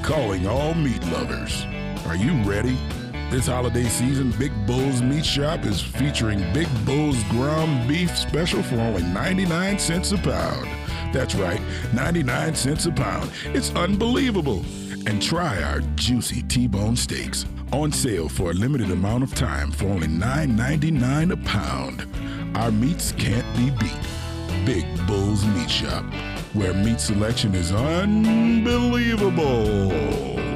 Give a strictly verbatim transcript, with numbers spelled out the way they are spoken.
calling all meat lovers. Are you ready? This holiday season, Big Bull's Meat Shop is featuring Big Bull's ground beef special for only ninety-nine cents a pound. That's right, ninety-nine cents a pound. It's unbelievable. And try our juicy T-bone steaks. On sale for a limited amount of time for only nine ninety-nine a pound. Our meats can't be beat. Big Bull's Meat Shop, where meat selection is unbelievable.